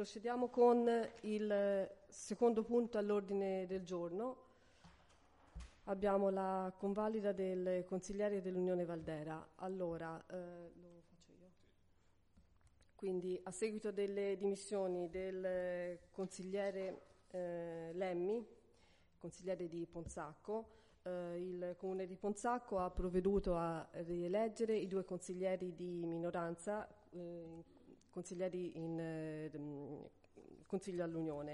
procediamo con il secondo punto all'ordine del giorno. Abbiamo la convalida del consigliere dell'Unione Valdera. Allora, lo faccio io. Quindi, a seguito delle dimissioni del consigliere Lemmi, consigliere di Ponzacco, il Comune di Ponzacco ha provveduto a rieleggere i 2 consiglieri di minoranza, consiglieri in Consiglio all'Unione.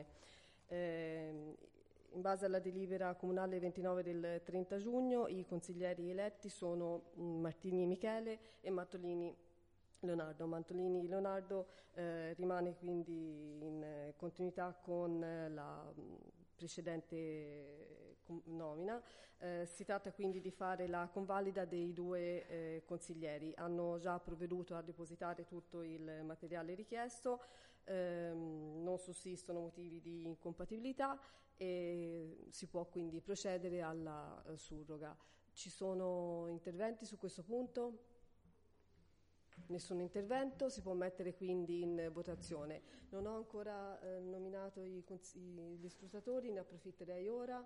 In base alla delibera comunale 29 del 30 giugno, i consiglieri eletti sono Martini Michele e Mattolini Leonardo. Mattolini Leonardo rimane quindi in continuità con la precedente nomina. Si tratta quindi di fare la convalida dei 2 consiglieri. Hanno già provveduto a depositare tutto il materiale richiesto, non sussistono motivi di incompatibilità e si può quindi procedere alla surroga. Ci sono interventi su questo punto? Nessun intervento, si può mettere quindi in votazione. Non ho ancora nominato gli scrutatori, ne approfitterei ora.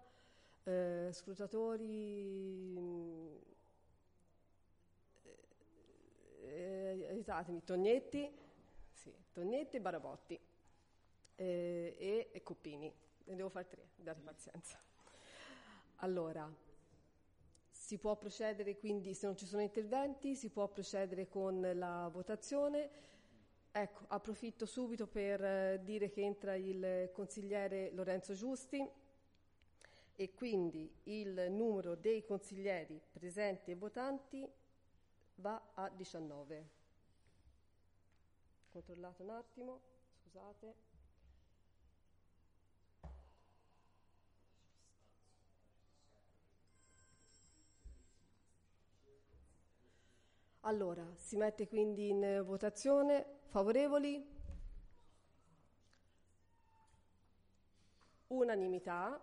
Scrutatori, aiutatemi, Tognetti, sì, Tognetti e Barabotti e Coppini. Ne devo fare 3, date pazienza. Allora, si può procedere quindi, se non ci sono interventi, si può procedere con la votazione. Ecco, approfitto subito per dire che entra il consigliere Lorenzo Giusti e quindi il numero dei consiglieri presenti e votanti va a 19. Controllate un attimo, scusate. Allora, si mette quindi in votazione. Favorevoli? Unanimità.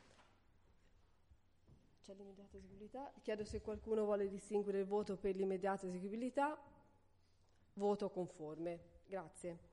C'è l'immediata eseguibilità. Chiedo se qualcuno vuole distinguere il voto per l'immediata eseguibilità. Voto conforme. Grazie.